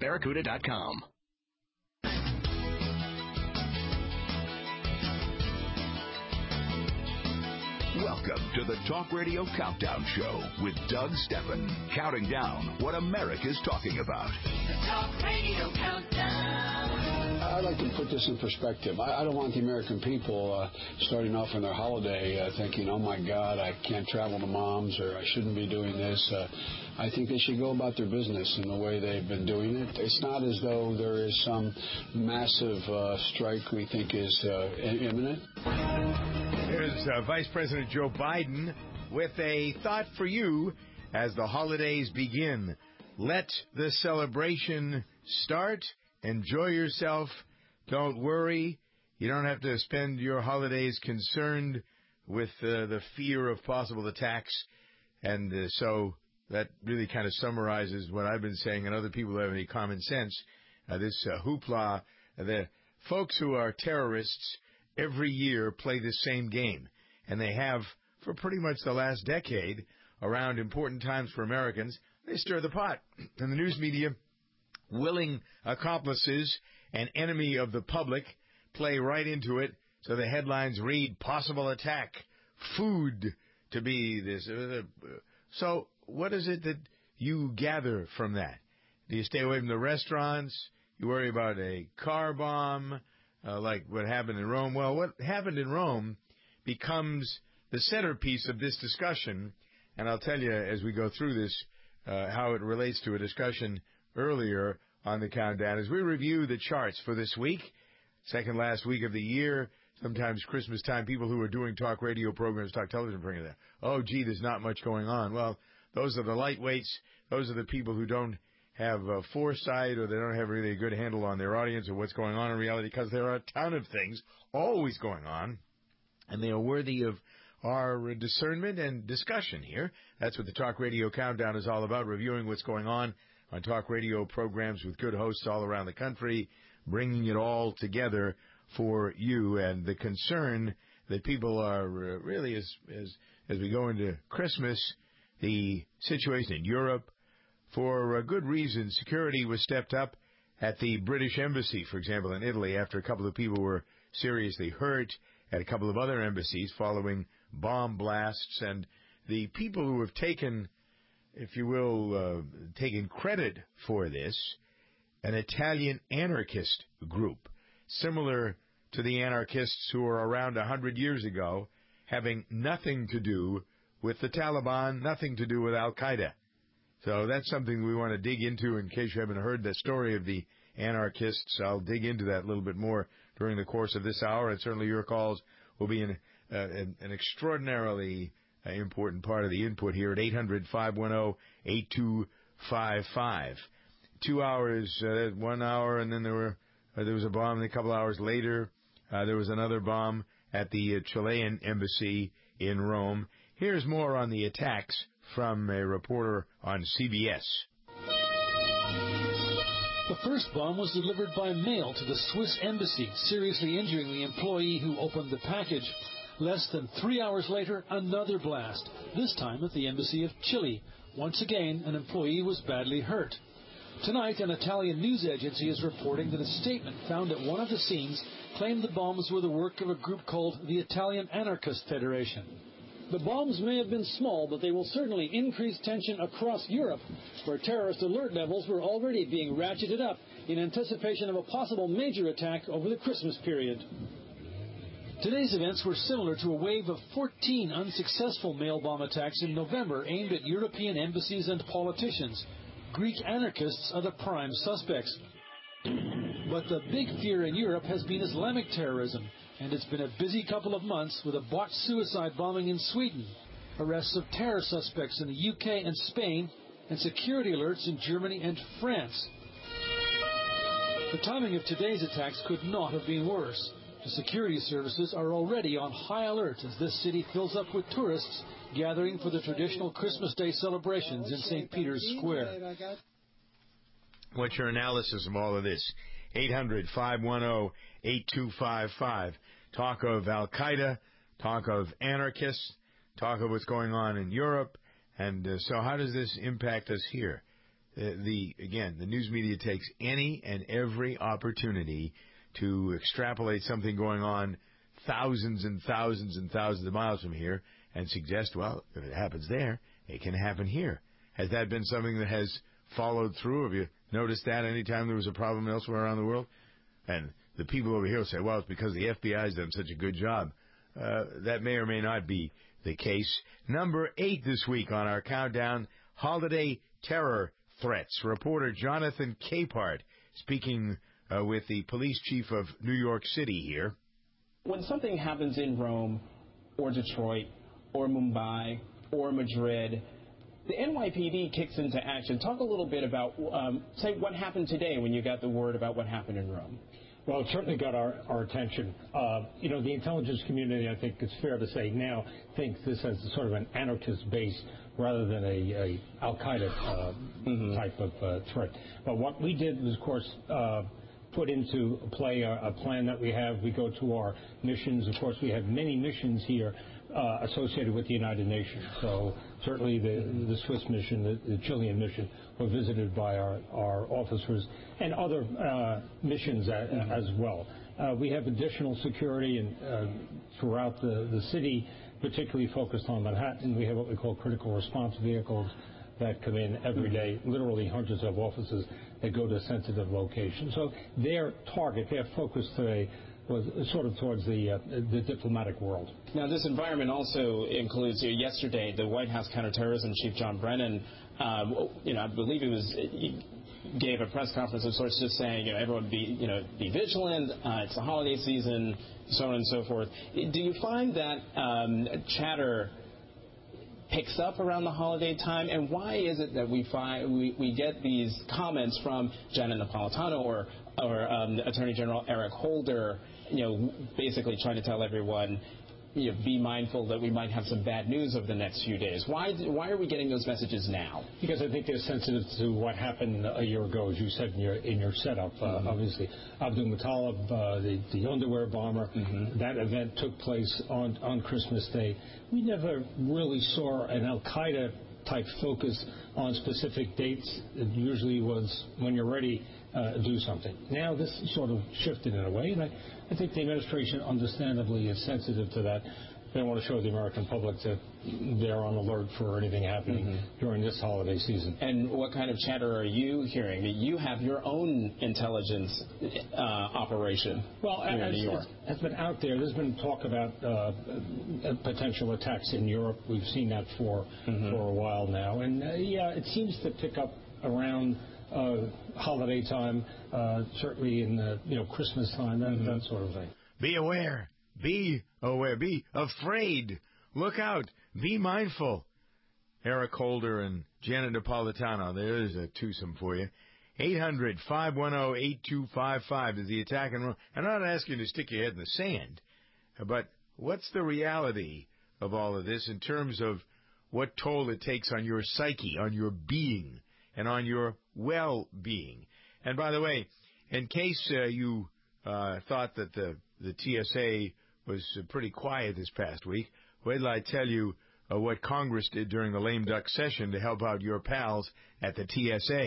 Barracuda.com. Welcome to the Talk Radio Countdown Show with Doug Steffen, counting down what America's talking about. The Talk Radio Countdown. I'd like to put this in perspective. I don't want the American people starting off on their holiday thinking, oh, my God, I can't travel to Mom's or I shouldn't be doing this. I think they should go about their business in the way they've been doing it. It's not as though there is some massive strike we think is imminent. Here's Vice President Joe Biden with a thought for you as the holidays begin. Let the celebration start. Enjoy yourself. Don't worry. You don't have to spend your holidays concerned with the fear of possible attacks. And so that really kind of summarizes what I've been saying, and other people who have any common sense. This hoopla, the folks who are terrorists every year play the same game, and they have for pretty much the last decade around important times for Americans. They stir the pot, and the news media, willing accomplices and enemy of the public, play right into it. So the headlines read, possible attack, food to be this. So what is it that you gather from that? Do you stay away from the restaurants? You worry about a car bomb, like what happened in Rome? Well, what happened in Rome becomes the centerpiece of this discussion. And I'll tell you as we go through this how it relates to a discussion earlier on the countdown as we review the charts for this week, second last week of the year. Sometimes Christmas time, people who are doing talk radio programs, talk television programs, oh, gee, there's not much going on. Well, those are the lightweights. Those are the people who don't have foresight, or they don't have really a good handle on their audience or what's going on in reality, because there are a ton of things always going on, and they are worthy of our discernment and discussion here. That's what the Talk Radio Countdown is all about, reviewing what's going on talk radio programs with good hosts all around the country, bringing it all together for you. And the concern that people are really, as we go into Christmas, the situation in Europe, for a good reason, security was stepped up at the British Embassy, for example, in Italy, after a couple of people were seriously hurt, at a couple of other embassies following bomb blasts. And the people who have taken, if you will, taken credit for this, an Italian anarchist group, similar to the anarchists who were around 100 years ago, having nothing to do with the Taliban, nothing to do with Al-Qaeda. So that's something we want to dig into. In case you haven't heard the story of the anarchists, I'll dig into that a little bit more during the course of this hour, and certainly your calls will be an extraordinarily important part of the input here at 800-510-8255. 2 hours, 1 hour, and then there was a bomb, and a couple hours later there was another bomb at the Chilean embassy in Rome. Here's more on the attacks from a reporter on CBS. The first bomb was delivered by mail to the Swiss embassy, seriously injuring the employee who opened the package. Less than 3 hours later, another blast, this time at the embassy of Chile. Once again, an employee was badly hurt. Tonight, an Italian news agency is reporting that a statement found at one of the scenes claimed the bombs were the work of a group called the Italian Anarchist Federation. The bombs may have been small, but they will certainly increase tension across Europe, where terrorist alert levels were already being ratcheted up in anticipation of a possible major attack over the Christmas period. Today's events were similar to a wave of 14 unsuccessful mail bomb attacks in November aimed at European embassies and politicians. Greek anarchists are the prime suspects. But the big fear in Europe has been Islamic terrorism, and it's been a busy couple of months with a botched suicide bombing in Sweden, arrests of terror suspects in the UK and Spain, and security alerts in Germany and France. The timing of today's attacks could not have been worse. The security services are already on high alert as this city fills up with tourists gathering for the traditional Christmas Day celebrations in St. Peter's Square. What's your analysis of all of this? 800-510-8255. Talk of Al-Qaeda, talk of anarchists, talk of what's going on in Europe. And so how does this impact us here? the news media takes any and every opportunity to extrapolate something going on thousands and thousands and thousands of miles from here and suggest, well, if it happens there, it can happen here. Has that been something that has followed through? Have you noticed that any time there was a problem elsewhere around the world? And the people over here will say, well, it's because the FBI has done such a good job. That may or may not be the case. Number 8 this week on our countdown, holiday terror threats. Reporter Jonathan Capehart speaking with the police chief of New York City here. When something happens in Rome or Detroit or Mumbai or Madrid, the NYPD kicks into action. Talk a little bit about, say, what happened today when you got the word about what happened in Rome. Well, it certainly got our attention. The intelligence community, I think it's fair to say now, thinks this as sort of an anarchist base rather than a Al-Qaeda type of threat. But what we did was, of course, put into play a plan that we have. We go to our missions. Of course, we have many missions here associated with the United Nations. So certainly the Swiss mission, the Chilean mission, were visited by our officers and other missions as well. We have additional security throughout the city, particularly focused on Manhattan. We have what we call critical response vehicles that come in every day, literally hundreds of officers that go to sensitive locations. So their target, their focus today was sort of towards the diplomatic world. Now, this environment also includes, yesterday, the White House counterterrorism chief, John Brennan, I believe he gave a press conference of sorts just saying, everyone be vigilant, it's the holiday season, so on and so forth. Do you find that chatter picks up around the holiday time, and why is it that we get these comments from Janet Napolitano or Attorney General Eric Holder, basically trying to tell everyone, be mindful that we might have some bad news over the next few days? Why are we getting those messages now? Because I think they're sensitive to what happened a year ago, as you said in your setup. Obviously, Abdul Muttalib, the underwear bomber, that event took place on Christmas Day. We never really saw an Al-Qaeda type focus on specific dates. It usually was when you're ready, do something. Now this sort of shifted in a way, and I think the administration understandably is sensitive to that. They want to show the American public that they're on alert for anything happening during this holiday season. And what kind of chatter are you hearing? You have your own intelligence operation here in New York. Has been out there. There's been talk about potential attacks in Europe. We've seen that for a while now. And, it seems to pick up around holiday time, certainly in Christmas time, that sort of thing. Be aware. Be aware. Be afraid. Look out. Be mindful. Eric Holder and Janet Napolitano. There's a twosome for you. 800-510-8255 is the attack. And I'm not asking you to stick your head in the sand, but what's the reality of all of this in terms of what toll it takes on your psyche, on your being, and on your well-being? And by the way, in case you thought that the TSA was pretty quiet this past week, wait till I tell you what Congress did during the lame duck session to help out your pals at the TSA.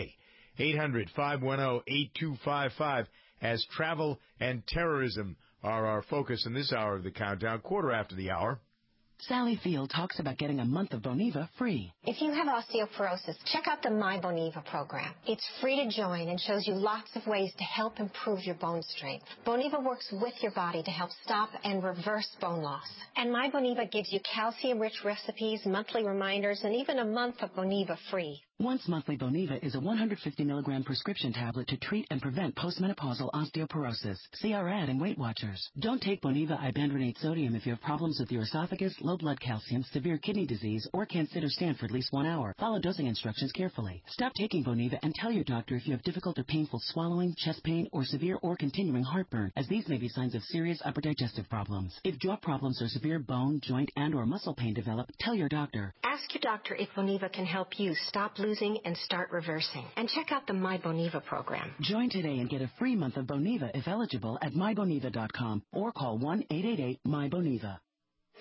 800-510-8255, as travel and terrorism are our focus in this hour of the countdown, quarter after the hour. Sally Field talks about getting a month of Boniva free. If you have osteoporosis, check out the My Boniva program. It's free to join and shows you lots of ways to help improve your bone strength. Boniva works with your body to help stop and reverse bone loss. And My Boniva gives you calcium-rich recipes, monthly reminders, and even a month of Boniva free. Once monthly Boniva is a 150 milligram prescription tablet to treat and prevent postmenopausal osteoporosis. See our ad in Weight Watchers. Don't take Boniva ibandronate sodium if you have problems with your esophagus, low blood calcium, severe kidney disease, or can't sit or stand for at least 1 hour. Follow dosing instructions carefully. Stop taking Boniva and tell your doctor if you have difficult or painful swallowing, chest pain, or severe or continuing heartburn, as these may be signs of serious upper digestive problems. If jaw problems or severe bone, joint, and or muscle pain develop, tell your doctor. Ask your doctor if Boniva can help you stop losing and start reversing. And check out the My Boniva program. Join today and get a free month of Boniva if eligible at myboniva.com or call 1-888-MY-BONIVA.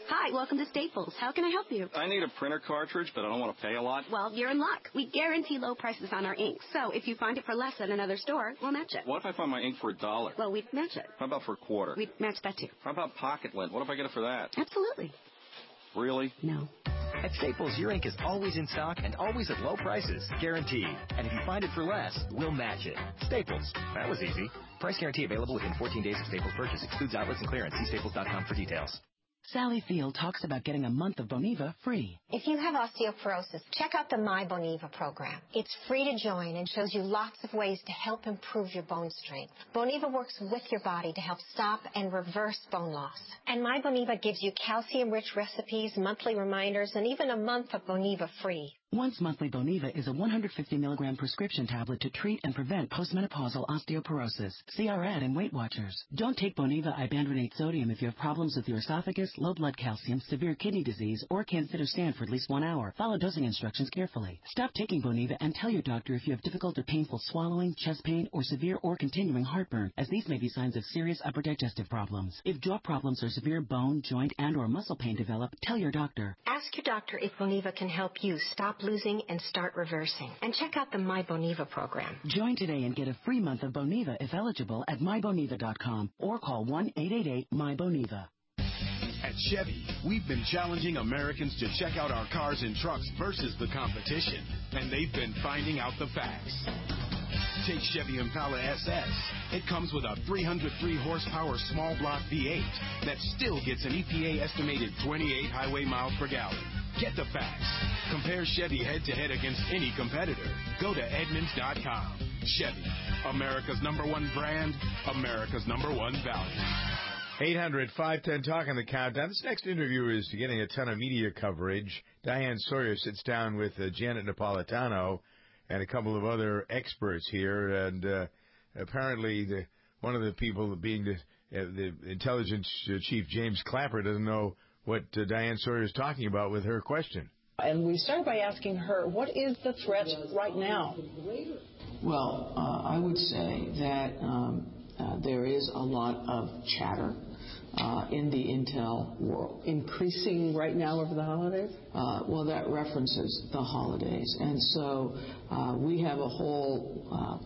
Hi, welcome to Staples. How can I help you? I need a printer cartridge, but I don't want to pay a lot. Well, you're in luck. We guarantee low prices on our ink. So if you find it for less than another store, we'll match it. What if I find my ink for $1? Well, we'd match it. How about for a quarter? We'd match that too. How about pocket lint? What if I get it for that? Absolutely. Really? No. At Staples, your ink is always in stock and always at low prices. Guaranteed. And if you find it for less, we'll match it. Staples. That was easy. Price guarantee available within 14 days of Staples purchase. Excludes outlets and clearance. See staples.com for details. Sally Field talks about getting a month of Boniva free. If you have osteoporosis, check out the My Boniva program. It's free to join and shows you lots of ways to help improve your bone strength. Boniva works with your body to help stop and reverse bone loss. And My Boniva gives you calcium-rich recipes, monthly reminders, and even a month of Boniva free. Once monthly Boniva is a 150 milligram prescription tablet to treat and prevent postmenopausal osteoporosis. See our ad in Weight Watchers. Don't take Boniva ibandronate sodium if you have problems with your esophagus, low blood calcium, severe kidney disease, or can't sit or stand for at least 1 hour. Follow dosing instructions carefully. Stop taking Boniva and tell your doctor if you have difficult or painful swallowing, chest pain, or severe or continuing heartburn, as these may be signs of serious upper digestive problems. If jaw problems or severe bone, joint, and or muscle pain develop, tell your doctor. Ask your doctor if Boniva can help you stop losing and start reversing. And check out the My Boniva program. Join today and get a free month of Boniva if eligible at myboniva.com or call 1-888-MY-BONIVA. At Chevy, we've been challenging Americans to check out our cars and trucks versus the competition, and they've been finding out the facts. Take Chevy Impala SS. It comes with a 303 horsepower small block V8 that still gets an EPA estimated 28 highway miles per gallon. Get the facts. Compare Chevy head-to-head against any competitor. Go to Edmunds.com. Chevy, America's #1 brand, America's #1 value. 800-510-TALK on the countdown. This next interview is getting a ton of media coverage. Diane Sawyer sits down with Janet Napolitano and a couple of other experts here. And apparently one of the people being the intelligence chief, James Clapper, doesn't know what Diane Sawyer is talking about with her question. And we started by asking her, what is the threat right now? Well, I would say that there is a lot of chatter in the intel world. Increasing right now over the holidays? Well, that references the holidays. And so we have a whole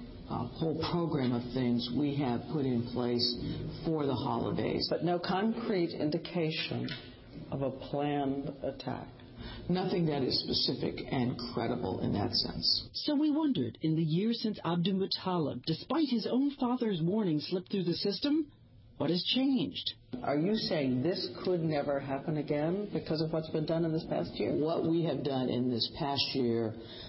program of things we have put in place for the holidays. But no concrete indication of a planned attack. Nothing that is specific and credible in that sense. So we wondered, in the years since Abdul Muttalib, despite his own father's warning slipped through the system, what has changed? Are you saying this could never happen again because of what's been done in this past year? What we have done in this past year,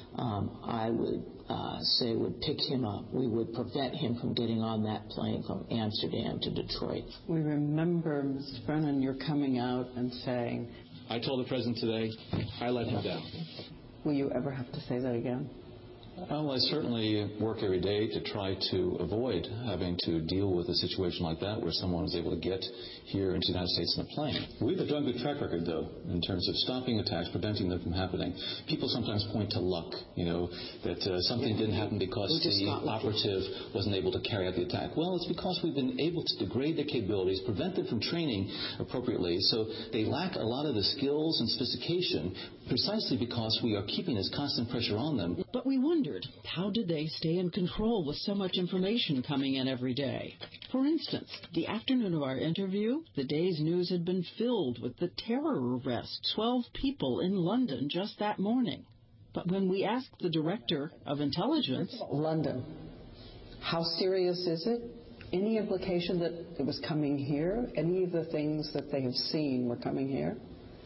I would say would pick him up. We would prevent him from getting on that plane from Amsterdam to Detroit. We remember, Mr. Brennan, you're coming out and saying... I told the president today, I let him down. Will you ever have to say that again? Well, I certainly work every day to try to avoid having to deal with a situation like that where someone is able to get here into the United States in a plane. We have a good track record, though, in terms of stopping attacks, preventing them from happening. People sometimes point to luck, that something didn't happen because the operative wasn't able to carry out the attack. Well, it's because we've been able to degrade their capabilities, prevent them from training appropriately, so they lack a lot of the skills and sophistication precisely because we are keeping this constant pressure on them. But we wondered, how did they stay in control with so much information coming in every day? For instance, the afternoon of our interview, the day's news had been filled with the terror arrest, 12 people in London just that morning. But when we asked the director of intelligence... London, how serious is it? Any implication that it was coming here? Any of the things that they have seen were coming here?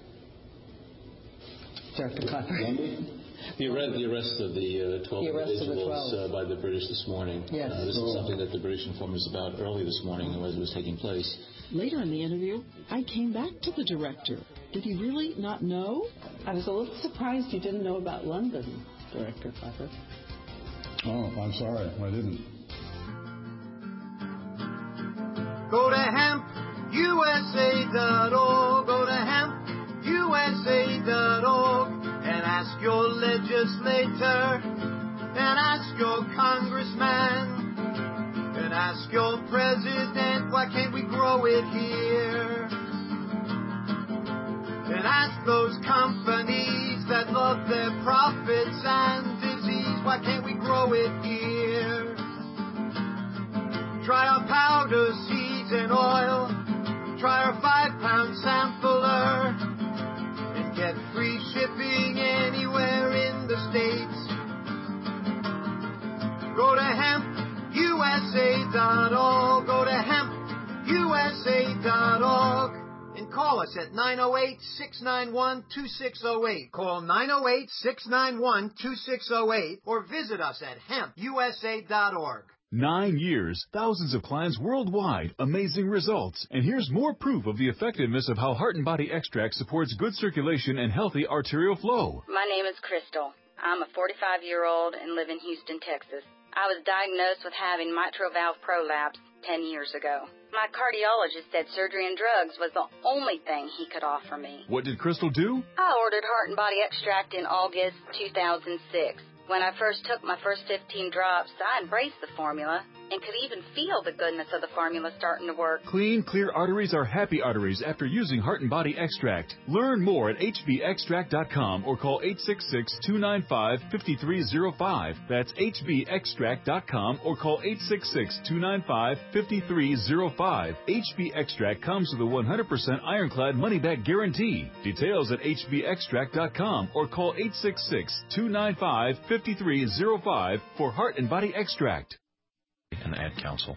Director Clapper. The arrest of the 12 individuals by the British this morning. Yes. This is something that the British informed us about early this morning as it was taking place. Later in the interview, I came back to the director. Did he really not know? I was a little surprised you didn't know about London, Director Clapper. Oh, I'm sorry. I didn't. Go to hempusa.org. Go to hempusa.org. And ask your legislator, and ask your congressman, and ask your president, why can't we grow it here? those companies that love their profits and disease. Why can't we grow it here? Try our powder, seeds, and oil. Try our 5-pound sampler. And get free shipping anywhere in the States. Go to hempusa.org. Go to hempusa.org. And call us at 908-691-2608. Call 908-691-2608 or visit us at hempusa.org. 9 years, thousands of clients worldwide, amazing results. And here's more proof of the effectiveness of how Heart and Body Extract supports good circulation and healthy arterial flow. My name is Crystal. I'm a 45-year-old and live in Houston, Texas. I was diagnosed with having mitral valve prolapse 10 years ago. My cardiologist said surgery and drugs was the only thing he could offer me. What did Crystal do? I ordered Heart and Body Extract in August 2006. When I first took my first 15 drops, I embraced the formula and could even feel the goodness of the formula starting to work. Clean, clear arteries are happy arteries after using Heart and Body Extract. Learn more at hbextract.com or call 866-295-5305. That's hbextract.com or call 866-295-5305. HB Extract comes with a 100% ironclad money-back guarantee. Details at hbextract.com or call 866-295-5305 for Heart and Body Extract. And Ad Council.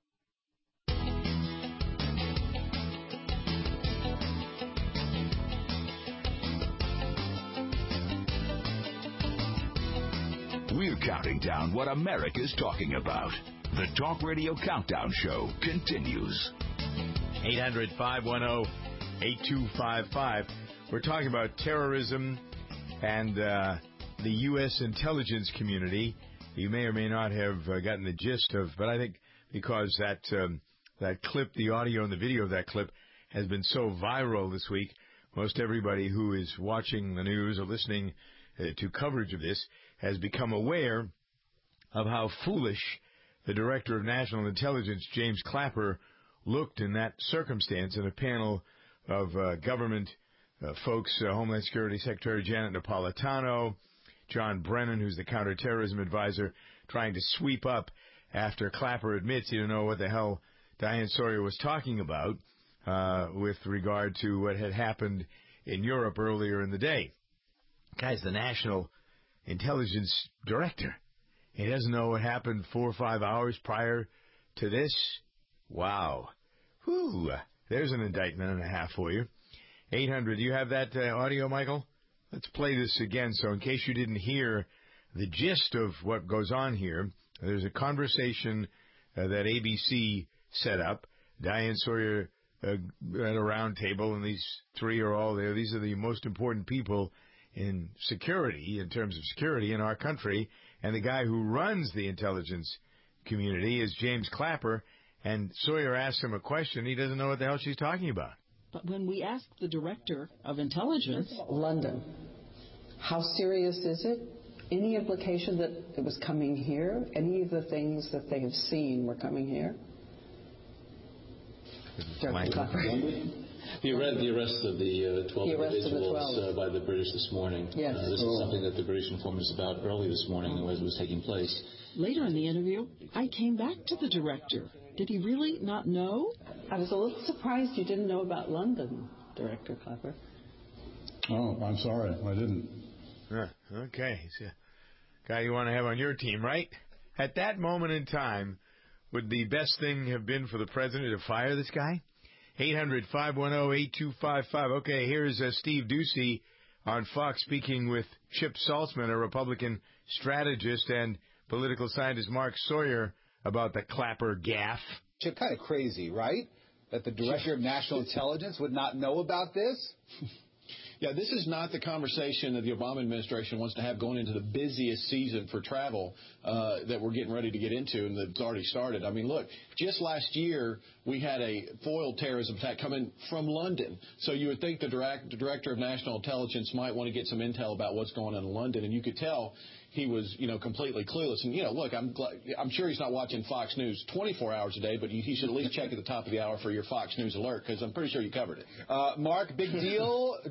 We're counting down what America's talking about. The Talk Radio Countdown Show continues. 800-510-8255. We're talking about terrorism and the U.S. intelligence community. You may or may not have gotten the gist of, but I think because that clip, the audio and the video of that clip has been so viral this week, most everybody who is watching the news or listening to coverage of this has become aware of how foolish the Director of National Intelligence, James Clapper, looked in that circumstance in a panel of government folks, Homeland Security Secretary Janet Napolitano, John Brennan, who's the counterterrorism advisor, trying to sweep up after Clapper admits he didn't know what the hell Diane Sawyer was talking about with regard to what had happened in Europe earlier in the day. Guy's the National Intelligence Director. He doesn't know what happened 4 or 5 hours prior to this? Wow. Whew. There's an indictment and a half for you. 800, do you have that audio, Michael? Let's play this again, so in case you didn't hear the gist of what goes on here, there's a conversation that ABC set up. Diane Sawyer at a round table, and these three are all there. These are the most important people in security, in terms of security in our country, and the guy who runs the intelligence community is James Clapper, and Sawyer asks him a question. He doesn't know what the hell she's talking about. But when we ask the Director of Intelligence... London, how serious is it? Any implication that it was coming here? Any of the things that they have seen were coming here? The arrest of the 12 individuals by the British this morning. Yes. This is something that the British informed us about early this morning as it was taking place. Later in the interview, I came back to the Director. Did he really not know? I was a little surprised you didn't know about London, Director Clapper. Oh, I'm sorry. I didn't. Okay. He's a guy you want to have on your team, right? At that moment in time, would the best thing have been for the president to fire this guy? 800-510-8255. Okay, here's Steve Doocy on Fox speaking with Chip Saltzman, a Republican strategist, and political scientist Mark Sawyer about the Clapper gaffe. Chip, kind of crazy, right? That the Director of National Intelligence would not know about this? Yeah, this is not the conversation that the Obama administration wants to have going into the busiest season for travel that we're getting ready to get into and that's already started. I mean, look, just last year we had a foiled terrorism attack coming from London. So you would think the Director of National Intelligence might want to get some intel about what's going on in London, and you could tell he was, completely clueless. And, look, I'm sure he's not watching Fox News 24 hours a day, but he should at least check at the top of the hour for your Fox News alert, because I'm pretty sure you covered it. Mark, big deal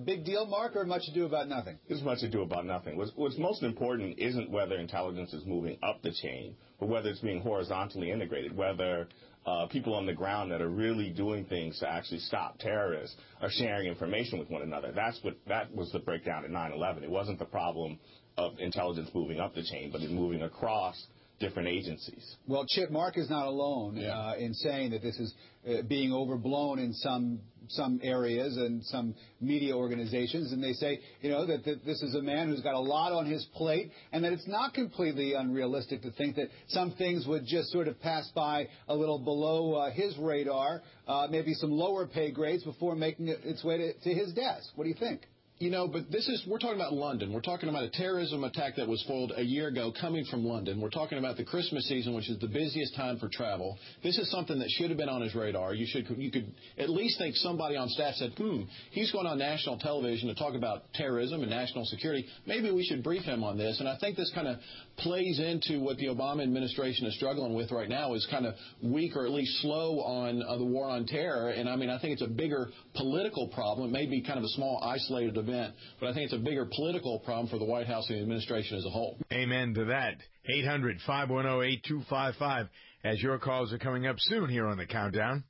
deal, Mark, or much ado about nothing? There's much ado about nothing. What's most important isn't whether intelligence is moving up the chain, but whether it's being horizontally integrated, whether people on the ground that are really doing things to actually stop terrorists are sharing information with one another. That was the breakdown at 9/11. It wasn't the problem of intelligence moving up the chain, but it moving across different agencies. Well, Chip, Mark is not alone in saying that this is being overblown in some areas and some media organizations, and they say, that this is a man who's got a lot on his plate, and that it's not completely unrealistic to think that some things would just sort of pass by a little below his radar, maybe some lower pay grades before making its way to his desk. What do you think? But we're talking about London. We're talking about a terrorism attack that was foiled a year ago coming from London. We're talking about the Christmas season, which is the busiest time for travel. This is something that should have been on his radar. You could at least think somebody on staff said, he's going on national television to talk about terrorism and national security. Maybe we should brief him on this. And I think this kind of plays into what the Obama administration is struggling with right now, is kind of weak or at least slow on the war on terror. And, I think it's a bigger political problem. It may be kind of a small, isolated event, but I think it's a bigger political problem for the White House and the administration as a whole. Amen to that. 800-510-8255 as your calls are coming up soon here on the Countdown.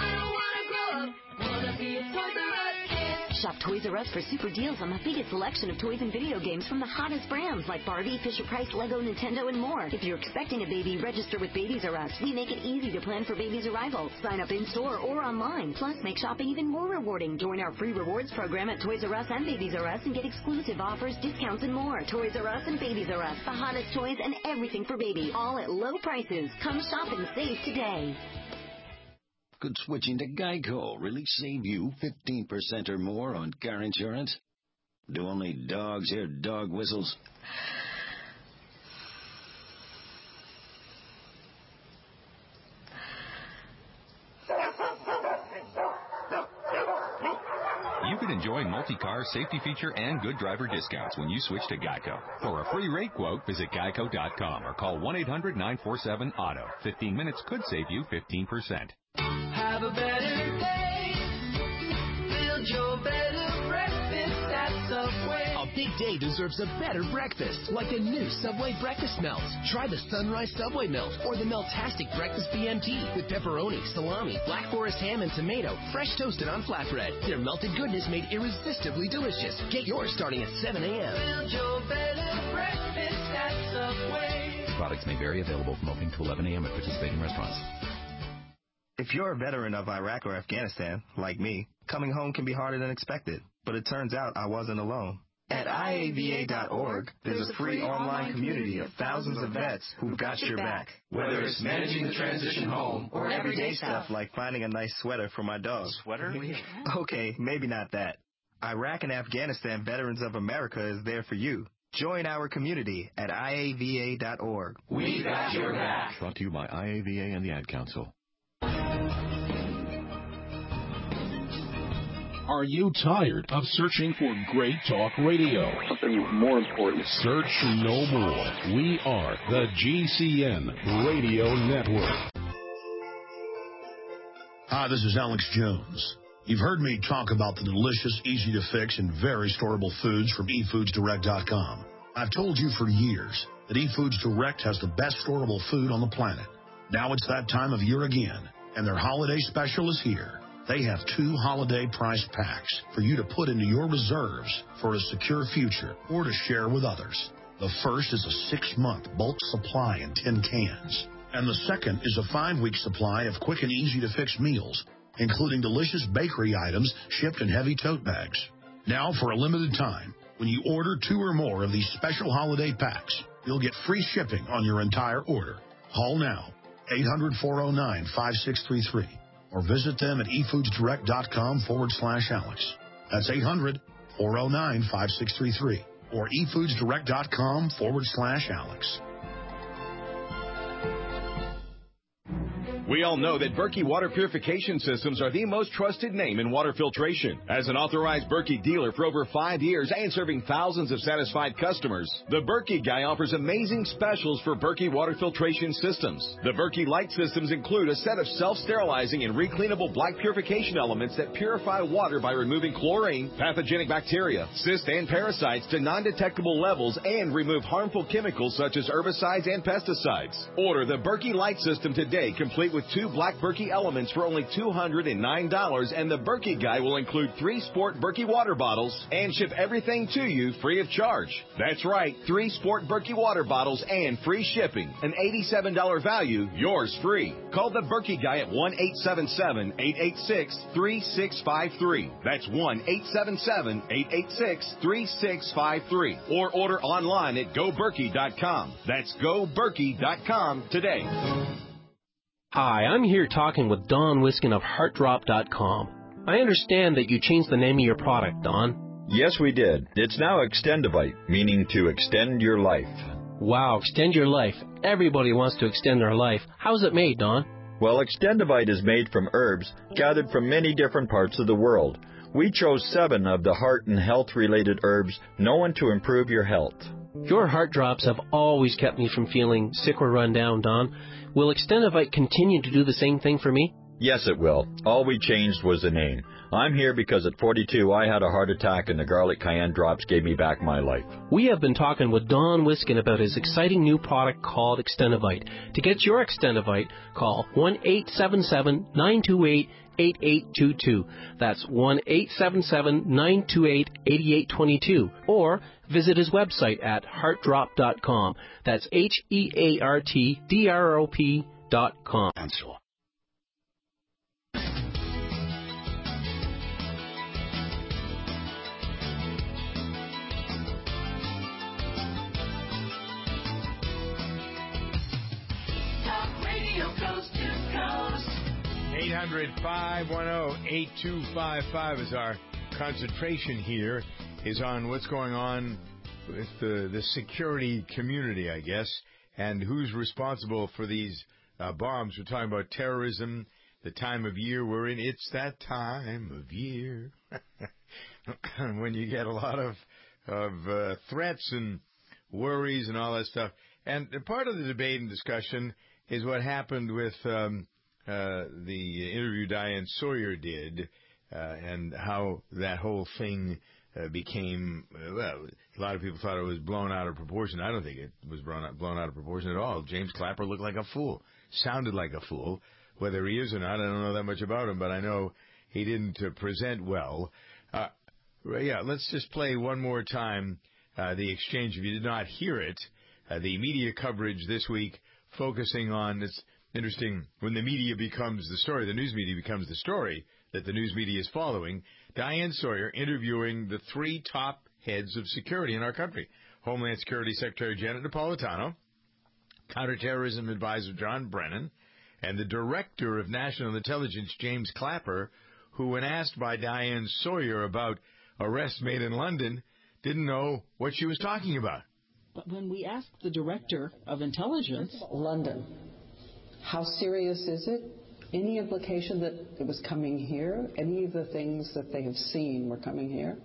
Shop Toys R Us for super deals on the biggest selection of toys and video games from the hottest brands like Barbie, Fisher-Price, Lego, Nintendo, and more. If you're expecting a baby, register with Babies R Us. We make it easy to plan for baby's arrival. Sign up in-store or online. Plus, make shopping even more rewarding. Join our free rewards program at Toys R Us and Babies R Us and get exclusive offers, discounts, and more. Toys R Us and Babies R Us. The hottest toys and everything for baby. All at low prices. Come shop and save today. Could switching to Geico really save you 15% or more on car insurance? Do only dogs hear dog whistles? You could enjoy multi-car safety feature and good driver discounts when you switch to Geico. For a free rate quote, visit geico.com or call 1-800-947-AUTO. 15 minutes could save you 15%. Have a better day. Build your better breakfast at Subway. A big day deserves a better breakfast, like the new Subway Breakfast Melt. Try the Sunrise Subway Melt or the Meltastic Breakfast BMT with pepperoni, salami, Black Forest ham, and tomato, fresh toasted on flatbread. Their melted goodness made irresistibly delicious. Get yours starting at 7 a.m. Build your better breakfast at Subway. Products may vary. Available from opening to 11 a.m. at participating restaurants. If you're a veteran of Iraq or Afghanistan, like me, coming home can be harder than expected. But it turns out I wasn't alone. At IAVA.org, there's a free online community of thousands of vets who've got your back. Whether it's managing the transition home or everyday stuff like finding a nice sweater for my dog. Sweater? Okay, maybe not that. Iraq and Afghanistan Veterans of America is there for you. Join our community at IAVA.org. We got your back. Brought to you by IAVA and the Ad Council. Are you tired of searching for great talk radio? Something more important. Search no more. We are the GCN Radio Network. Hi, this is Alex Jones. You've heard me talk about the delicious, easy-to-fix, and very storable foods from eFoodsDirect.com. I've told you for years that eFoods Direct has the best storable food on the planet. Now it's that time of year again, and their holiday special is here. They have 2 holiday price packs for you to put into your reserves for a secure future or to share with others. The first is a 6-month bulk supply in 10 cans, and the second is a 5-week supply of quick and easy-to-fix meals, including delicious bakery items shipped in heavy tote bags. Now, for a limited time, when you order 2 or more of these special holiday packs, you'll get free shipping on your entire order. Call now, 800-409-5633, or visit them at eFoodsDirect.com/Alex. That's 800-409-5633, or eFoodsDirect.com/Alex. We all know that Berkey Water Purification Systems are the most trusted name in water filtration. As an authorized Berkey dealer for over 5 years and serving thousands of satisfied customers, the Berkey Guy offers amazing specials for Berkey Water Filtration Systems. The Berkey Light Systems include a set of self-sterilizing and recleanable black purification elements that purify water by removing chlorine, pathogenic bacteria, cysts, and parasites to non-detectable levels and remove harmful chemicals such as herbicides and pesticides. Order the Berkey Light System today, complete with 2 black Berkey elements for only $209, and the Berkey Guy will include 3 Sport Berkey water bottles and ship everything to you free of charge. That's right, 3 Sport Berkey water bottles and free shipping. An $87 value, yours free. Call the Berkey Guy at 1-877-886-3653. That's 1-877-886-3653. Or order online at GoBerkey.com. That's GoBerkey.com today. Hi, I'm here talking with Don Wiskin of HeartDrop.com. I understand that you changed the name of your product, Don. Yes, we did. It's now Extendivite, meaning to extend your life. Wow, extend your life. Everybody wants to extend their life. How's it made, Don? Well, Extendivite is made from herbs gathered from many different parts of the world. We chose 7 of the heart and health-related herbs known to improve your health. Your heart drops have always kept me from feeling sick or run down, Don. Will Extendivite continue to do the same thing for me? Yes, it will. All we changed was the name. I'm here because at 42 I had a heart attack and the garlic cayenne drops gave me back my life. We have been talking with Don Wiskin about his exciting new product called Extendivite. To get your Extendivite, call 1-877-928-8822. That's 1-877-928-8822. Or visit his website at heartdrop.com. That's HeartDrop.com. Talk Radio Coast to Coast. 800-510-8255 is our concentration here, is on what's going on with the security community, I guess, and who's responsible for these bombs. We're talking about terrorism, the time of year we're in. It's that time of year when you get a lot of threats and worries and all that stuff. And part of the debate and discussion is what happened with the interview Diane Sawyer did, and how that whole thing became, well, a lot of people thought it was blown out of proportion. I don't think it was blown out of proportion at all. James Clapper looked like a fool, sounded like a fool. Whether he is or not, I don't know that much about him, but I know he didn't present well. Yeah, let's just play one more time the exchange. If you did not hear it, the media coverage this week focusing on, it's interesting, when the media becomes the story, the news media becomes the story that the news media is following. Diane Sawyer interviewing the 3 top heads of security in our country. Homeland Security Secretary Janet Napolitano, Counterterrorism Advisor John Brennan, and the Director of National Intelligence, James Clapper, who, when asked by Diane Sawyer about arrests made in London, didn't know what she was talking about. But when we asked the Director of Intelligence... London, how serious is it? Any implication that it was coming here? Any of the things that they have seen were coming here?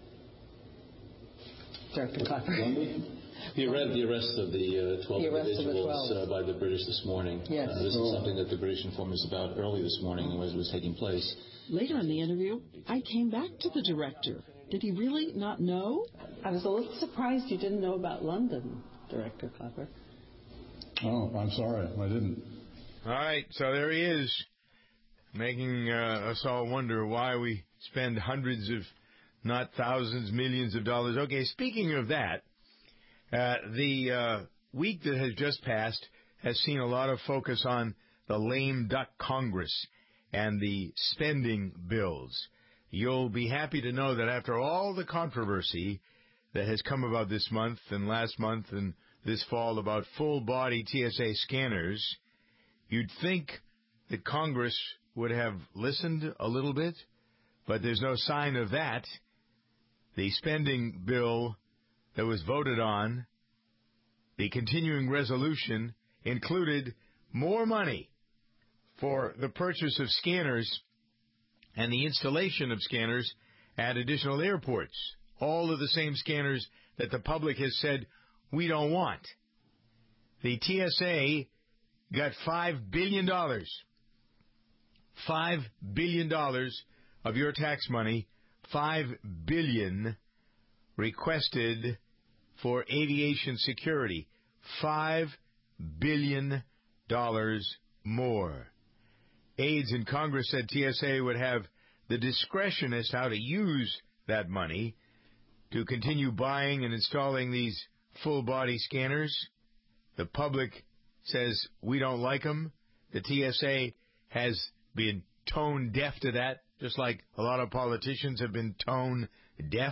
Director Clapper. You read the arrest of the 12 individuals by the British this morning. Yes. This is something that the British informed us about early this morning as it was taking place. Later in the interview, I came back to the Director. Did he really not know? I was a little surprised you didn't know about London, Director Clapper. Oh, I'm sorry. I didn't. All right, so there he is, making us all wonder why we spend hundreds of, not thousands, millions of dollars. Okay, speaking of that, the week that has just passed has seen a lot of focus on the lame duck Congress and the spending bills. You'll be happy to know that after all the controversy that has come about this month and last month and this fall about full-body TSA scanners, you'd think that Congress would have listened a little bit, but there's no sign of that. The spending bill that was voted on, the continuing resolution, included more money for the purchase of scanners and the installation of scanners at additional airports. All of the same scanners that the public has said we don't want. The TSA got $5 billion. $5 billion of your tax money, $5 billion requested for aviation security. $5 billion more. Aides in Congress said TSA would have the discretion as to how to use that money to continue buying and installing these full-body scanners. The public says we don't like them. The TSA has been tone deaf to that, just like a lot of politicians have been tone deaf.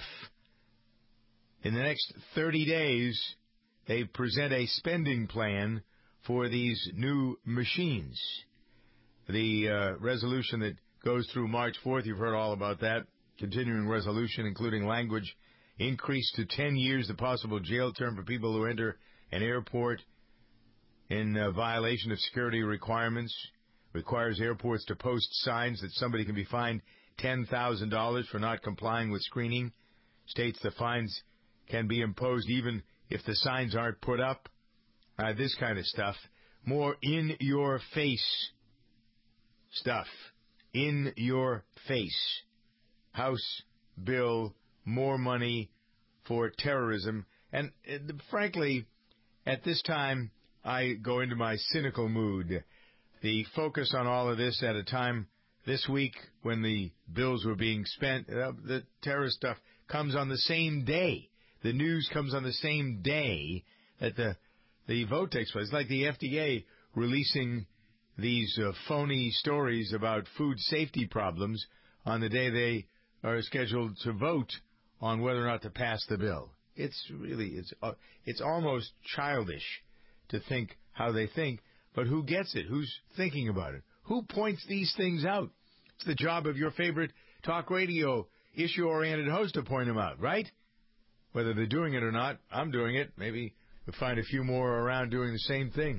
In the next 30 days, they present a spending plan for these new machines. The resolution that goes through March 4th, you've heard all about that. Continuing resolution, including language, increase to 10 years the possible jail term for people who enter an airport in violation of security requirements. Requires airports to post signs that somebody can be fined $10,000 for not complying with screening. States the fines can be imposed even if the signs aren't put up. This kind of stuff. More in-your-face stuff. In your face. House bill, more money for terrorism. And frankly, at this time, I go into my cynical mood. The focus on all of this at a time this week when the bills were being spent, the terrorist stuff comes on the same day. The news comes on the same day that the vote takes place. It's like the FDA releasing these phony stories about food safety problems on the day they are scheduled to vote on whether or not to pass the bill. It's almost childish to think how they think, but who gets it? Who's thinking about it? Who points these things out? It's the job of your favorite talk radio issue-oriented host to point them out, right? Whether they're doing it or not, I'm doing it. Maybe we'll find a few more around doing the same thing.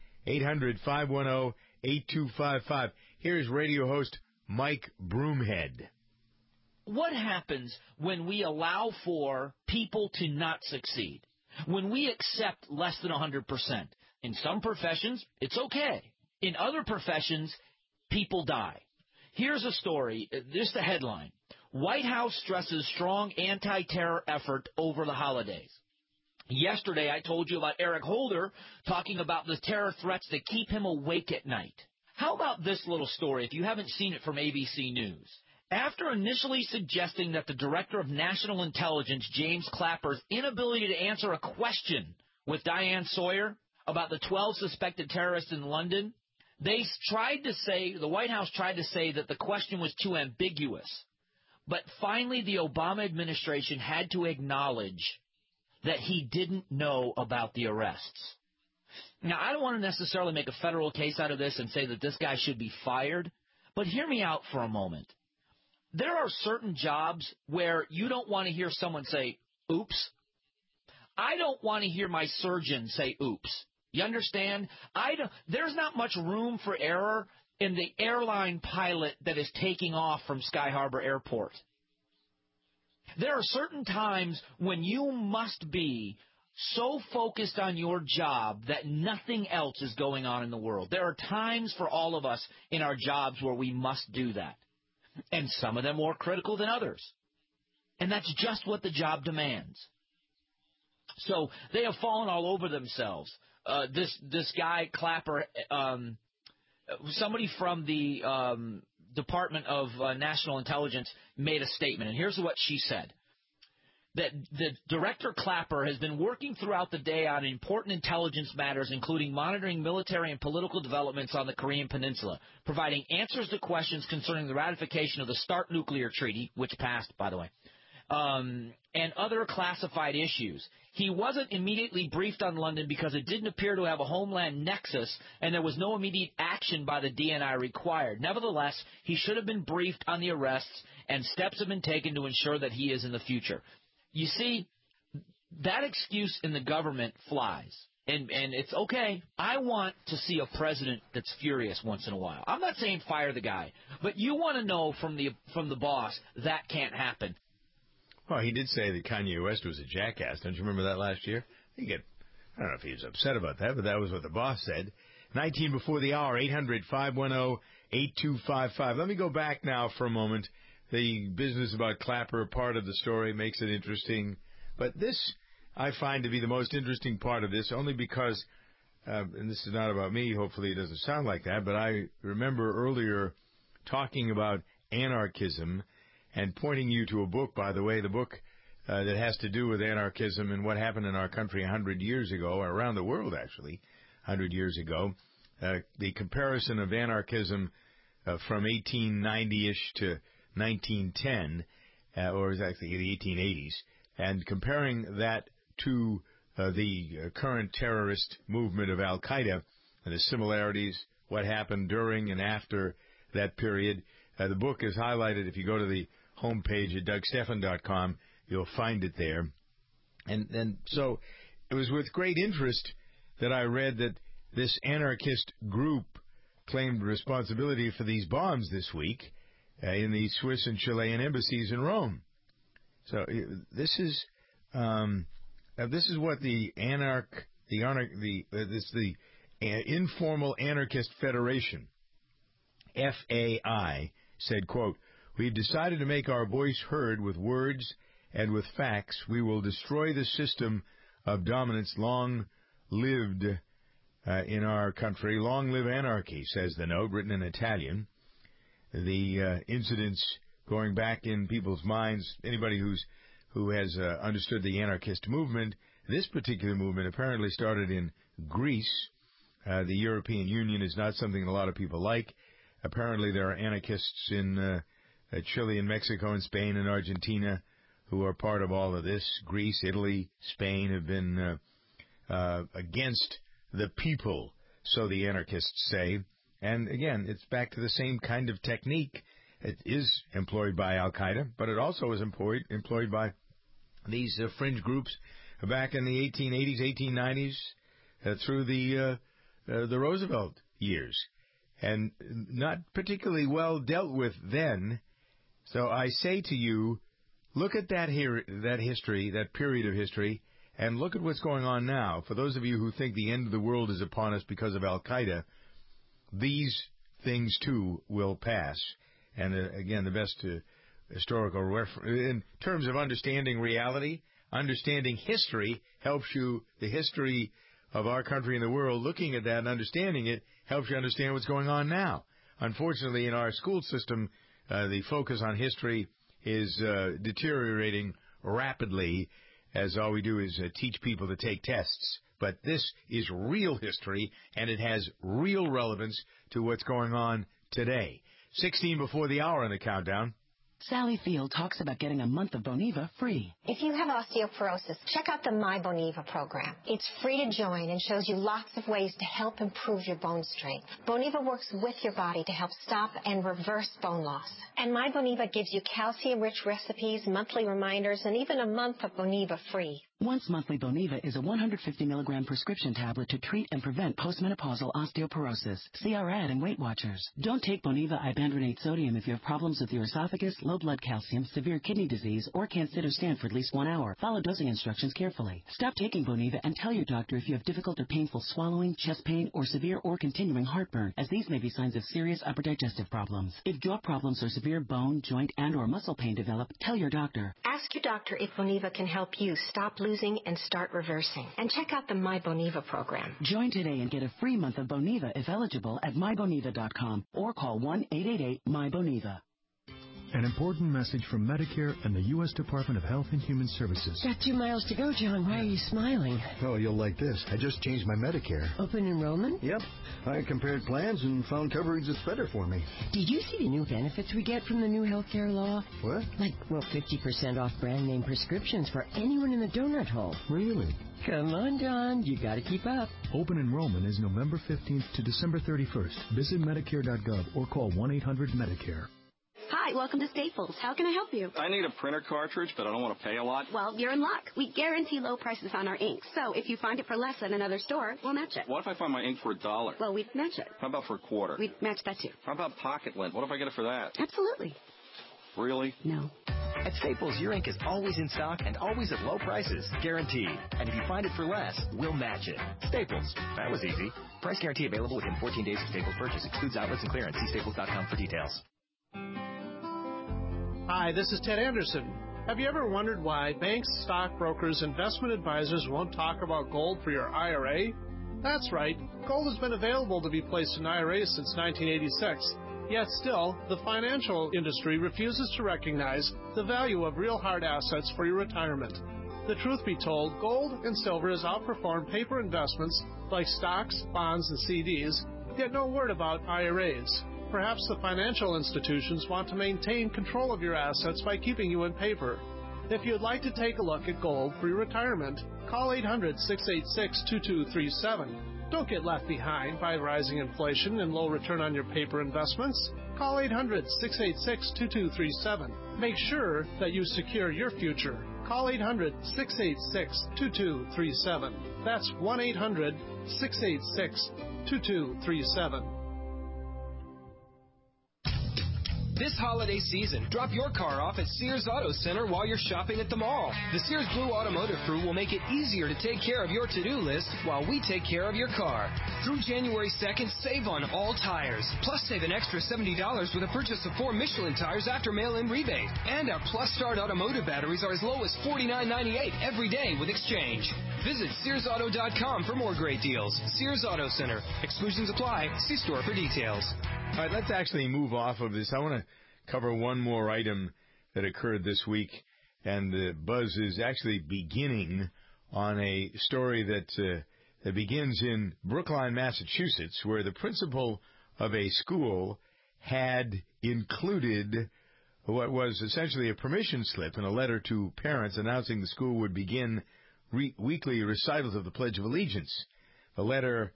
800-510-8255. Here's radio host Mike Broomhead. What happens when we allow for people to not succeed? When we accept less than 100%? In some professions, it's okay. In other professions, people die. Here's a story, just a headline. White House stresses strong anti-terror effort over the holidays. Yesterday, I told you about Eric Holder talking about the terror threats that keep him awake at night. How about this little story, if you haven't seen it, from ABC News? After initially suggesting that the Director of National Intelligence, James Clapper's inability to answer a question with Diane Sawyer about the 12 suspected terrorists in London, the White House tried to say that the question was too ambiguous. But finally, the Obama administration had to acknowledge that he didn't know about the arrests. Now, I don't want to necessarily make a federal case out of this and say that this guy should be fired, but hear me out for a moment. There are certain jobs where you don't want to hear someone say, oops. I don't want to hear my surgeon say, oops. You understand? There's not much room for error in the airline pilot that is taking off from Sky Harbor Airport. There are certain times when you must be so focused on your job that nothing else is going on in the world. There are times for all of us in our jobs where we must do that. And some of them more critical than others. And that's just what the job demands. So they have fallen all over themselves. This guy, Clapper, somebody from the Department of National Intelligence made a statement, and here's what she said. That the Director Clapper has been working throughout the day on important intelligence matters, including monitoring military and political developments on the Korean Peninsula, providing answers to questions concerning the ratification of the START nuclear treaty, which passed, by the way, and other classified issues. He wasn't immediately briefed on London because it didn't appear to have a homeland nexus, and there was no immediate action by the DNI required. Nevertheless, he should have been briefed on the arrests, and steps have been taken to ensure that he is in the future. You see, that excuse in the government flies. And it's okay. I want to see a president that's furious once in a while. I'm not saying fire the guy, but you want to know from the boss that can't happen. Well, he did say that Kanye West was a jackass. Don't you remember that last year? I don't know if he was upset about that, but that was what the boss said. 19 before the hour, 800-510-8255. Let me go back now for a moment. The business about Clapper, part of the story, makes it interesting. But this I find to be the most interesting part of this, only because, and this is not about me, hopefully it doesn't sound like that, but I remember earlier talking about anarchism and pointing you to a book, by the way, the book that has to do with anarchism and what happened in our country 100 years ago, or around the world actually, 100 years ago. The comparison of anarchism from 1890-ish to 1910, or exactly the 1880s, and comparing that to the current terrorist movement of Al-Qaeda and the similarities, what happened during and after that period. The book is highlighted. If you go to the homepage at DougStephan.com, you'll find it there. And so it was with great interest that I read that this anarchist group claimed responsibility for these bombs this week in the Swiss and Chilean embassies in Rome. So this is what the Informal Anarchist Federation, FAI, said, quote, "We've decided to make our voice heard with words and with facts. We will destroy the system of dominance long-lived in our country. Long live anarchy," says the note, written in Italian. The incidents going back in people's minds, anybody who has understood the anarchist movement, this particular movement apparently started in Greece. The European Union is not something a lot of people like. Apparently there are anarchists in Chile and Mexico and Spain and Argentina who are part of all of this. Greece, Italy, Spain have been against the people, so the anarchists say. And again, it's back to the same kind of technique. It is employed by Al-Qaeda, but it also is employed by these fringe groups back in the 1880s, 1890s, through the Roosevelt years, and not particularly well dealt with then. So I say to you, look at that history, that period of history, and look at what's going on now. For those of you who think the end of the world is upon us because of Al-Qaeda, these things too will pass. And again, the best historical reference in terms of understanding reality, understanding history helps you. The history of our country and the world, looking at that and understanding it helps you understand what's going on now. Unfortunately, in our school system, the focus on history is deteriorating rapidly, as all we do is teach people to take tests. But this is real history, and it has real relevance to what's going on today. 16 before the hour on the countdown. Sally Field talks about getting a month of Boniva free. If you have osteoporosis, check out the My Boniva program. It's free to join and shows you lots of ways to help improve your bone strength. Boniva works with your body to help stop and reverse bone loss. And My Boniva gives you calcium-rich recipes, monthly reminders, and even a month of Boniva free. Once monthly Boniva is a 150 milligram prescription tablet to treat and prevent postmenopausal osteoporosis. See our ad in Weight Watchers. Don't take Boniva ibandronate sodium if you have problems with your esophagus, low blood calcium, severe kidney disease, or can't sit or stand for at least 1 hour. Follow dosing instructions carefully. Stop taking Boniva and tell your doctor if you have difficult or painful swallowing, chest pain, or severe or continuing heartburn, as these may be signs of serious upper digestive problems. If jaw problems or severe bone, joint, and or muscle pain develop, tell your doctor. Ask your doctor if Boniva can help you stop losing and start reversing. And check out the My Boniva program. Join today and get a free month of Boniva if eligible at myboniva.com or call 1-888-MY-BONIVA. An important message from Medicare and the U.S. Department of Health and Human Services. Got 2 miles to go, John. Why are you smiling? Oh, you'll like this. I just changed my Medicare. Open enrollment? Yep. I compared plans and found coverage that's better for me. Did you see the new benefits we get from the new health care law? What? Like, 50% off brand name prescriptions for anyone in the donut hole. Really? Come on, John. You got to keep up. Open enrollment is November 15th to December 31st. Visit Medicare.gov or call 1-800-MEDICARE. Hi, Hi, welcome to Staples. How can I help you? I need a printer cartridge, but I don't want to pay a lot. Well, you're in luck. We guarantee low prices on our ink. So if you find it for less at another store, we'll match it. What if I find my ink for $1? Well, we'd match it. How about for $0.25? We'd match that too. How about pocket lint? What if I get it for that? Absolutely. Really? No. At Staples, your ink is always in stock and always at low prices. Guaranteed. And if you find it for less, we'll match it. Staples. That was easy. Price guarantee available within 14 days of Staples purchase. Excludes outlets and clearance. See staples.com for details. Hi, this is Ted Anderson. Have you ever wondered why banks, stockbrokers, investment advisors won't talk about gold for your IRA? That's right. Gold has been available to be placed in IRAs since 1986. Yet still, the financial industry refuses to recognize the value of real hard assets for your retirement. The truth be told, gold and silver has outperformed paper investments like stocks, bonds, and CDs, yet no word about IRAs. Perhaps the financial institutions want to maintain control of your assets by keeping you in paper. If you'd like to take a look at gold for your retirement, call 800-686-2237. Don't get left behind by rising inflation and low return on your paper investments. Call 800-686-2237. Make sure that you secure your future. Call 800-686-2237. That's 1-800-686-2237. This holiday season, drop your car off at Sears Auto Center while you're shopping at the mall. The Sears Blue Automotive Crew will make it easier to take care of your to-do list while we take care of your car. Through January 2nd, save on all tires. Plus, save an extra $70 with a purchase of 4 Michelin tires after mail-in rebate. And our Plus Start automotive batteries are as low as $49.98 every day with exchange. Visit SearsAuto.com for more great deals. Sears Auto Center. Exclusions apply. See store for details. All right, let's actually move off of this. I want to cover one more item that occurred this week, and the buzz is actually beginning on a story that begins in Brookline, Massachusetts, where the principal of a school had included what was essentially a permission slip in a letter to parents announcing the school would begin weekly recitals of the Pledge of Allegiance. The letter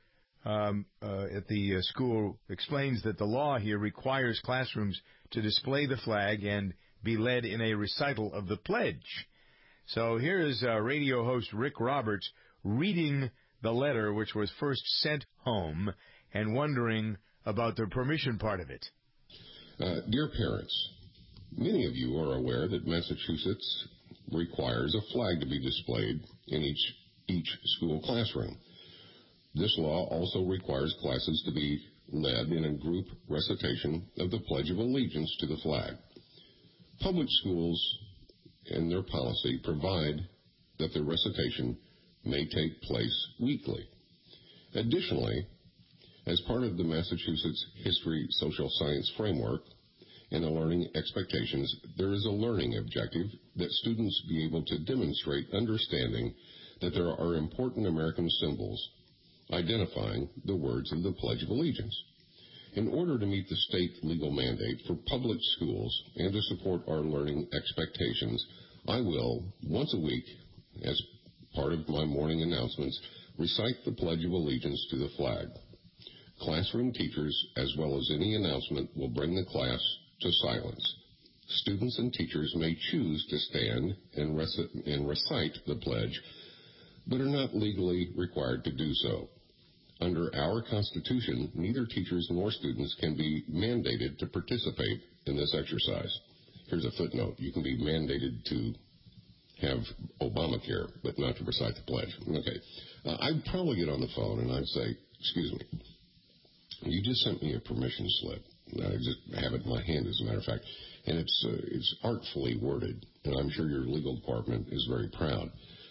at the school explains that the law here requires classrooms to display the flag and be led in a recital of the pledge. So here is radio host Rick Roberts reading the letter, which was first sent home, and wondering about the permission part of it. Dear parents, many of you are aware that Massachusetts requires a flag to be displayed in each school classroom. This law also requires classes to be led in a group recitation of the Pledge of Allegiance to the flag. Public schools, in their policy, provide that the recitation may take place weekly. Additionally, as part of the Massachusetts History Social Science Framework and the learning expectations, there is a learning objective that students be able to demonstrate understanding that there are important American symbols identifying the words of the Pledge of Allegiance. In order to meet the state legal mandate for public schools and to support our learning expectations, I will, once a week, as part of my morning announcements, recite the Pledge of Allegiance to the flag. Classroom teachers, as well as any announcement, will bring the class to silence. Students and teachers may choose to stand and recite the pledge, but are not legally required to do so. Under our Constitution, neither teachers nor students can be mandated to participate in this exercise. Here's a footnote. You can be mandated to have Obamacare, but not to recite the pledge. Okay. I'd probably get on the phone and I'd say, excuse me, you just sent me a permission slip. I just have it in my hand, as a matter of fact. And it's artfully worded, and I'm sure your legal department is very proud.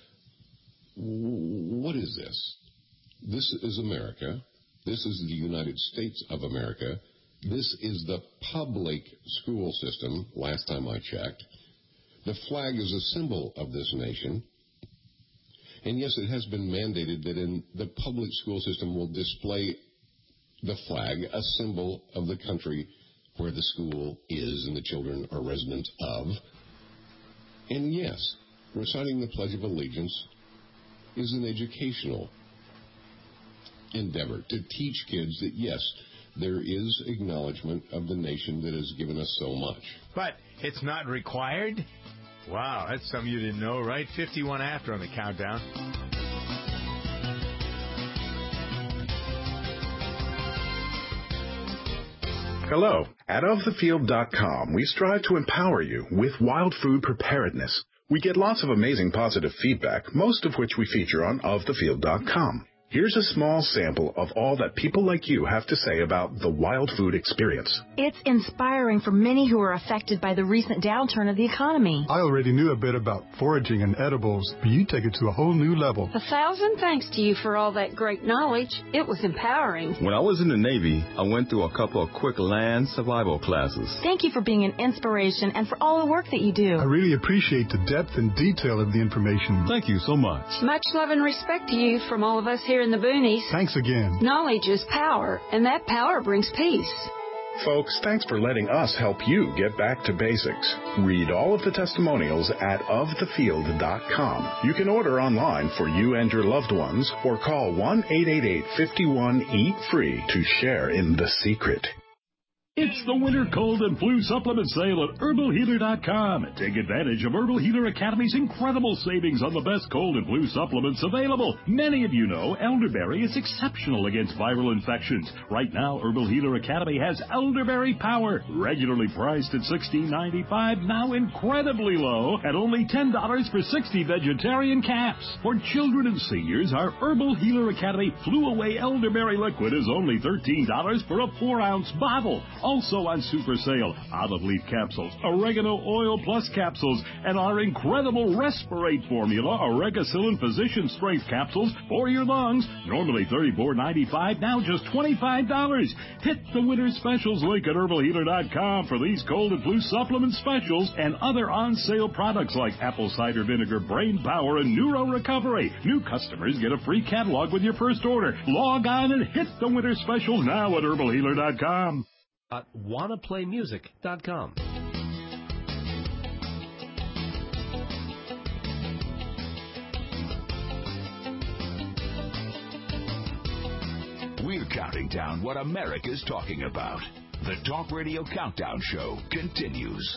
What is this? This is America. This is the United States of America. This is the public school system, last time I checked. The flag is a symbol of this nation. And yes, it has been mandated that in the public school system will display the flag, a symbol of the country where the school is and the children are residents of. And yes, reciting the Pledge of Allegiance is an educational endeavor to teach kids that, yes, there is acknowledgement of the nation that has given us so much. But it's not required? Wow, that's something you didn't know, right? 51 after on the countdown. Hello. At OfTheField.com, we strive to empower you with wild food preparedness. We get lots of amazing positive feedback, most of which we feature on OfTheField.com. Here's a small sample of all that people like you have to say about the wild food experience. It's inspiring for many who are affected by the recent downturn of the economy. I already knew a bit about foraging and edibles, but you take it to a whole new level. 1,000 thanks to you for all that great knowledge. It was empowering. When I was in the Navy, I went through a couple of quick land survival classes. Thank you for being an inspiration and for all the work that you do. I really appreciate the depth and detail of the information. Thank you so much. Much love and respect to you from all of us here in the boonies. Thanks again. Knowledge is power, and that power brings peace. Folks, thanks for letting us help you get back to basics. Read all of the testimonials at ofthefield.com. You can order online for you and your loved ones or call 1-888-51-EAT-FREE to share in the secret. It's the winter cold and flu supplement sale at HerbalHealer.com. Take advantage of Herbal Healer Academy's incredible savings on the best cold and flu supplements available. Many of you know elderberry is exceptional against viral infections. Right now, Herbal Healer Academy has Elderberry Power, regularly priced at $16.95, now incredibly low at only $10 for 60 vegetarian caps. For children and seniors, our Herbal Healer Academy Flu Away Elderberry Liquid is only $13 for a 4-ounce bottle. Also on super sale, olive leaf capsules, oregano oil plus capsules, and our incredible Respirate formula, Oregacillin Physician Strength capsules for your lungs. Normally $34.95, now just $25. Hit the winter specials link at herbalhealer.com for these cold and flu supplement specials and other on-sale products like apple cider vinegar, brain power, and neuro recovery. New customers get a free catalog with your first order. Log on and hit the winter specials now at herbalhealer.com. WannaPlayMusic.com. We're counting down what America's talking about. The Talk Radio Countdown Show continues.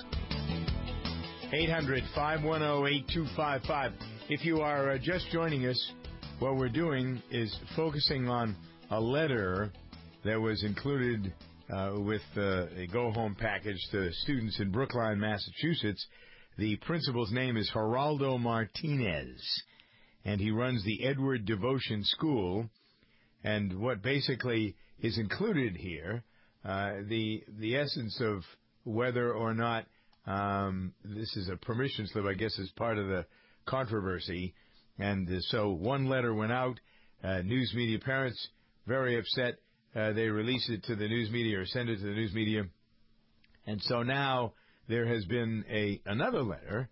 800-510-8255. If you are just joining us, what we're doing is focusing on a letter that was included with a go-home package to students in Brookline, Massachusetts. The principal's name is Geraldo Martinez, and he runs the Edward Devotion School. And what basically is included here, the essence of whether or not this is a permission slip, I guess, is part of the controversy. And so one letter went out. News media parents very upset. They release it to the news media or send it to the news media. And so now there has been another letter.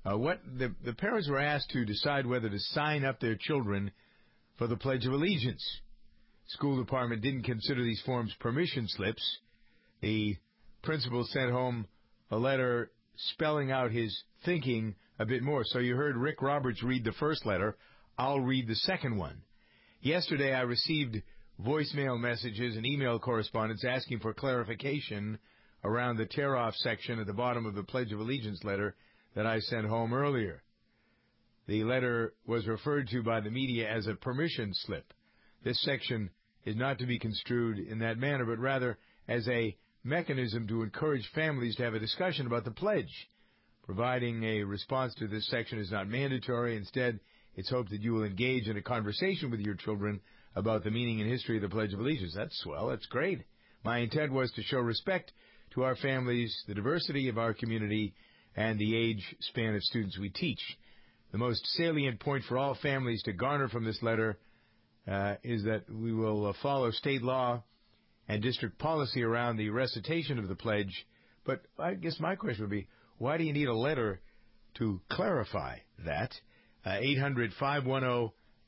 The parents were asked to decide whether to sign up their children for the Pledge of Allegiance. School department didn't consider these forms permission slips. The principal sent home a letter spelling out his thinking a bit more. So you heard Rick Roberts read the first letter. I'll read the second one. Yesterday I received voicemail messages and email correspondence asking for clarification around the tear-off section at the bottom of the Pledge of Allegiance letter that I sent home earlier. The letter was referred to by the media as a permission slip. This section is not to be construed in that manner, but rather as a mechanism to encourage families to have a discussion about the pledge. Providing a response to this section is not mandatory. Instead, it's hoped that you will engage in a conversation with your children about the meaning and history of the Pledge of Allegiance. That's swell. That's great. My intent was to show respect to our families, the diversity of our community, and the age span of students we teach. The most salient point for all families to garner from this letter is that we will follow state law and district policy around the recitation of the pledge. But I guess my question would be, why do you need a letter to clarify that? 800-510-8255.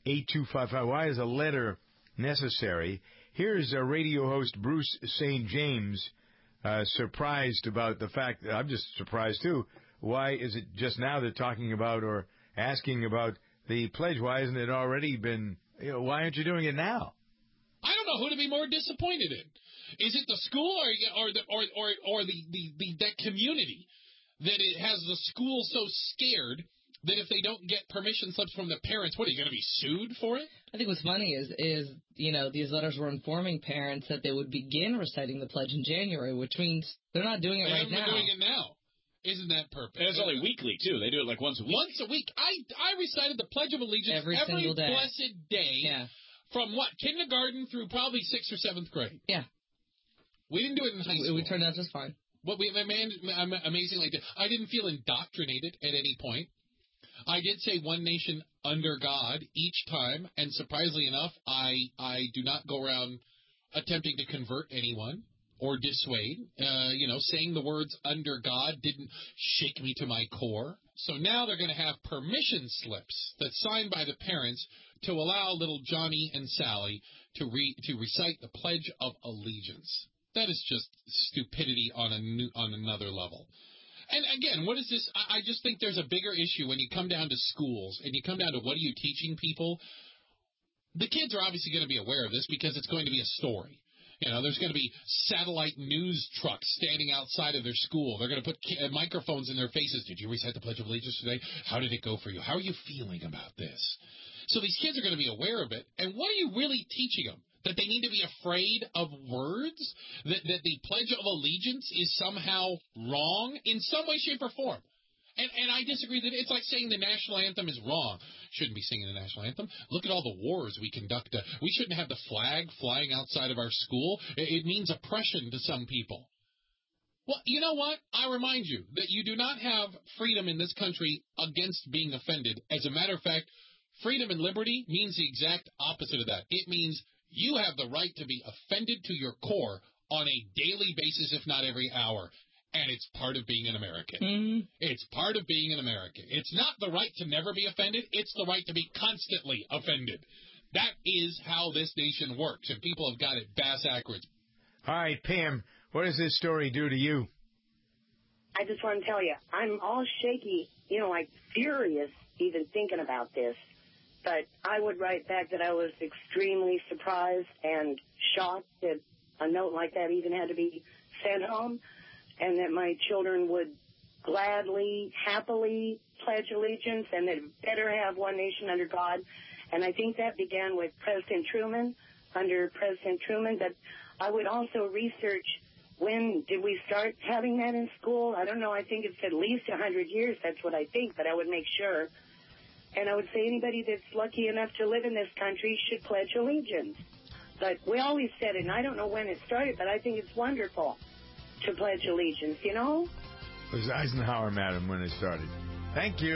Why is a letter necessary? Here's a radio host Bruce St. James surprised about the fact that I'm just surprised too. Why is it just now they're talking about or asking about the pledge? Why hasn't it already been, why aren't you doing it now? I don't know who to be more disappointed in. Is it the school or that community that it has the school so scared that if they don't get permission slips from the parents, what, are you going to be sued for it? I think what's funny is these letters were informing parents that they would begin reciting the pledge in January, which means they're not doing it right now. They're doing it now. Isn't that perfect? And it's only weekly, too. They do it like once a week. Once a week. I recited the Pledge of Allegiance every single day. Blessed day. Yeah. From what? Kindergarten through probably 6th or 7th grade. Yeah. We didn't do it in high school. We turned out just fine. What we amazingly did. I didn't feel indoctrinated at any point. I did say one nation under God each time, and surprisingly enough, I do not go around attempting to convert anyone or dissuade. Saying the words under God didn't shake me to my core. So now they're going to have permission slips that's signed by the parents to allow little Johnny and Sally to recite the Pledge of Allegiance. That is just stupidity on another level. And again, what is this? I just think there's a bigger issue when you come down to schools and you come down to what are you teaching people. The kids are obviously going to be aware of this because it's going to be a story. There's going to be satellite news trucks standing outside of their school. They're going to put microphones in their faces. Did you recite the Pledge of Allegiance today? How did it go for you? How are you feeling about this? So these kids are going to be aware of it. And what are you really teaching them? That they need to be afraid of words? That the Pledge of Allegiance is somehow wrong in some way, shape, or form? And I disagree that it's like saying the national anthem is wrong. Shouldn't be singing the national anthem. Look at all the wars we conduct. We shouldn't have the flag flying outside of our school. It means oppression to some people. Well, you know what? I remind you that you do not have freedom in this country against being offended. As a matter of fact, freedom and liberty means the exact opposite of that. It means you have the right to be offended to your core on a daily basis, if not every hour. And it's part of being an American. Mm-hmm. It's part of being an American. It's not the right to never be offended. It's the right to be constantly offended. That is how this nation works, and people have got it bass-backwards. All right, Pam, what does this story do to you? I just want to tell you, I'm all shaky, like furious even thinking about this. But I would write back that I was extremely surprised and shocked that a note like that even had to be sent home, and that my children would gladly, happily pledge allegiance, and that better have one nation under God. And I think that began with President Truman, under President Truman. But I would also research, when did we start having that in school? I don't know. I think it's at least 100 years. That's what I think, but I would make sure. And I would say anybody that's lucky enough to live in this country should pledge allegiance. But we always said it, and I don't know when it started, but I think it's wonderful to pledge allegiance, It was Eisenhower, madam, when it started. Thank you.